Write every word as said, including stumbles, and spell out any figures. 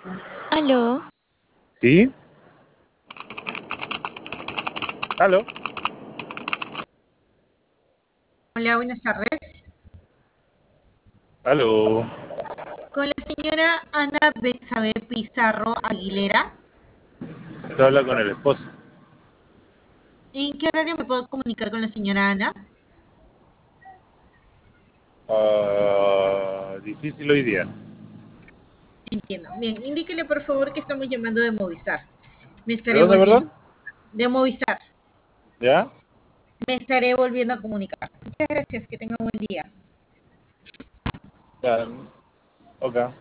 Aló, ¿Sí? ¿Aló? Hola, buenas tardes. ¿Aló? Con la señora Ana Betsabe Pizarro Aguilera. Se habla con el esposo. ¿En qué horario me puedo comunicar con la señora Ana? Ah, difícil hoy día. Entiendo. Bien, indíquele por favor que estamos llamando de Movistar. Me ¿De estaré dónde, volviendo. perdón? De Movistar. ¿Ya? Me estaré volviendo a comunicar. Muchas gracias. Que tenga un buen día. Ya. Ok.